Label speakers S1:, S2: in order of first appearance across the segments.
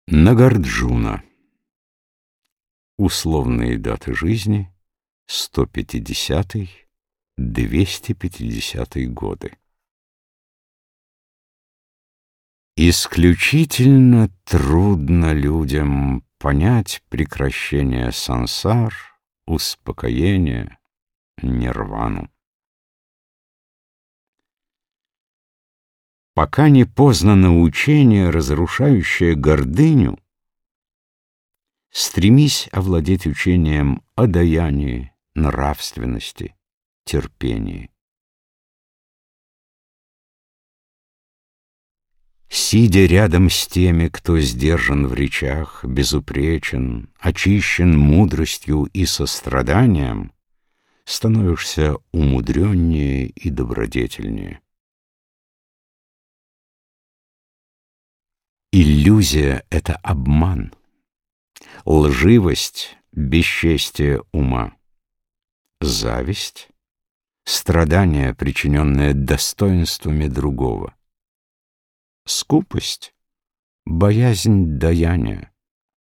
S1: Нагарджуна. Условные даты жизни: 150-250 годы. Исключительно трудно людям понять прекращение сансар, успокоение, нирвану. Пока не познано учение, разрушающее гордыню, стремись овладеть учением о даянии, нравственности, терпении. Сидя рядом с теми, кто сдержан в речах, безупречен, очищен мудростью и состраданием, становишься умудреннее и добродетельнее. Иллюзия — это обман, лживость — бесчестие ума, зависть — страдание, причиненное достоинствами другого, скупость — боязнь даяния.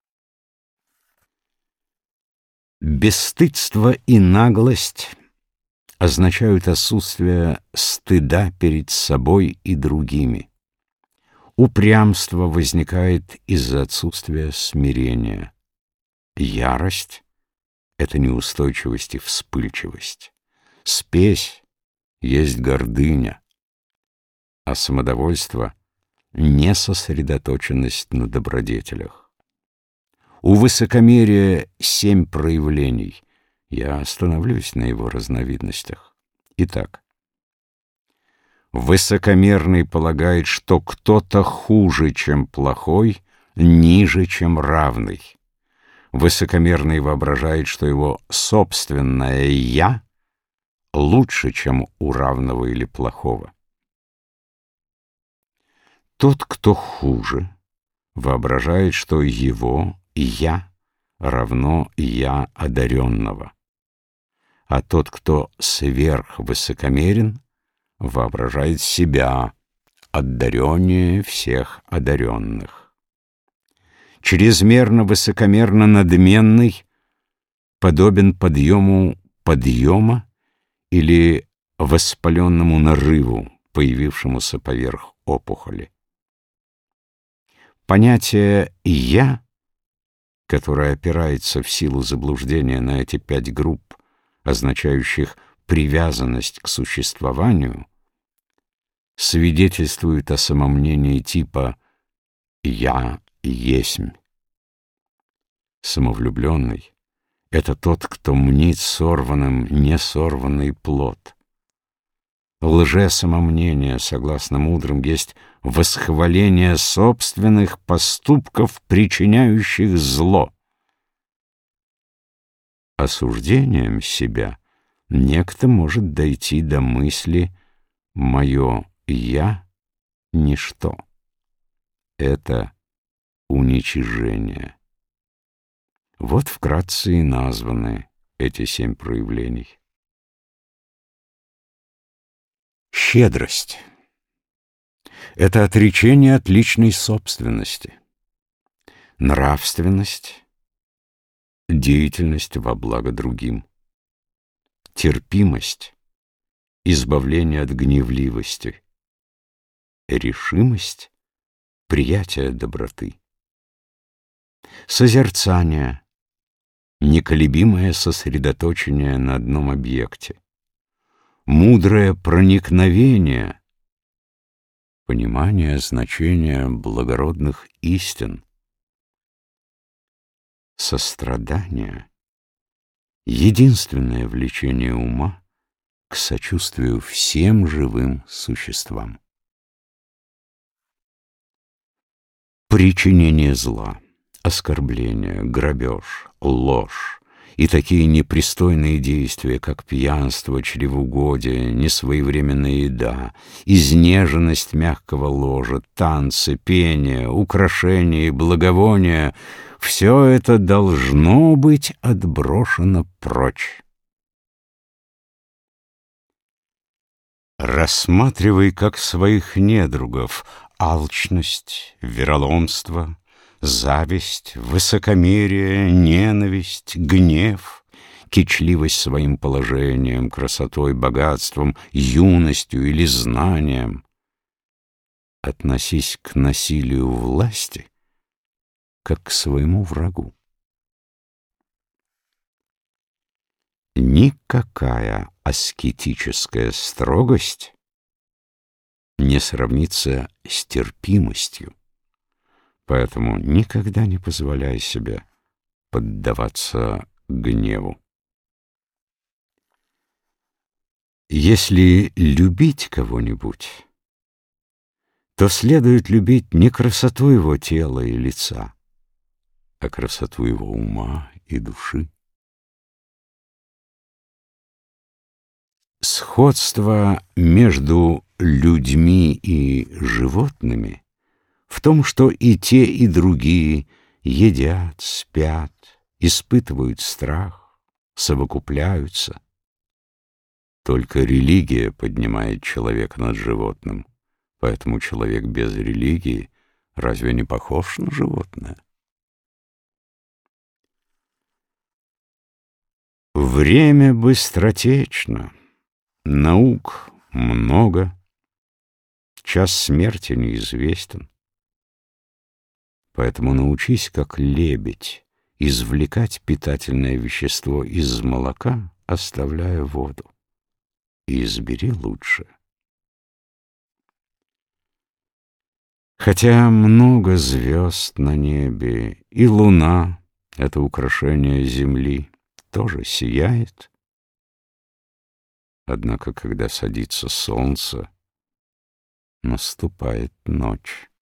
S1: Бесстыдство и наглость означают отсутствие стыда перед собой и другими. Упрямство возникает из-за отсутствия смирения. Ярость — это неустойчивость и вспыльчивость. Спесь есть гордыня, а самодовольство — несосредоточенность на добродетелях. У высокомерия 7 проявлений. Я остановлюсь на его разновидностях. Итак, высокомерный полагает, что кто-то хуже, чем плохой, ниже, чем равный. Высокомерный воображает, что его собственное «я» лучше, чем у равного или плохого. Тот, кто хуже, воображает, что его «я» равно «я» одаренного. А тот, кто сверхвысокомерен, воображает себя одареннее всех одаренных. Чрезмерно высокомерно надменный подобен подъему подъема или воспаленному нарыву, появившемуся поверх опухоли. Понятие «я», которое опирается в силу заблуждения на эти 5 групп, означающих привязанность к существованию, свидетельствует о самомнении типа «я есмь». Самовлюбленный — это тот, кто мнит сорванным несорванный плод. Лжесамомнение, согласно мудрым, есть восхваление собственных поступков, причиняющих зло. Осуждением себя некто может дойти до мысли «моё «я» — ничто». Это уничижение. Вот вкратце и названы эти 7 проявлений. Щедрость — это отречение от личной собственности. Нравственность — деятельность во благо другим. Терпимость — избавление от гневливости. Решимость — приятие доброты. Созерцание — неколебимое сосредоточение на одном объекте. Мудрое проникновение — понимание значения благородных истин. Сострадание — единственное влечение ума к сочувствию всем живым существам. Причинение зла, оскорбление, грабеж, ложь и такие непристойные действия, как пьянство, чревоугодие, несвоевременная еда, изнеженность мягкого ложа, танцы, пение, украшения и благовония — все это должно быть отброшено прочь. Рассматривай как своих недругов алчность, вероломство, зависть, высокомерие, ненависть, гнев, кичливость своим положением, красотой, богатством, юностью или знанием. Относись к насилию власти как к своему врагу. Никакая аскетическая строгость не сравнится с терпимостью, поэтому никогда не позволяй себе поддаваться гневу. Если любить кого-нибудь, то следует любить не красоту его тела и лица, а красоту его ума и души. Сходство между людьми и животными в том, что и те, и другие едят, спят, испытывают страх, совокупляются. Только религия поднимает человека над животным, поэтому человек без религии разве не похож на животное? Время быстротечно, наук много, час смерти неизвестен. Поэтому научись, как лебедь, извлекать питательное вещество из молока, оставляя воду, и избери лучшее. Хотя много звезд на небе, и луна — это украшение земли, тоже сияет. Однако, когда садится солнце, наступает ночь.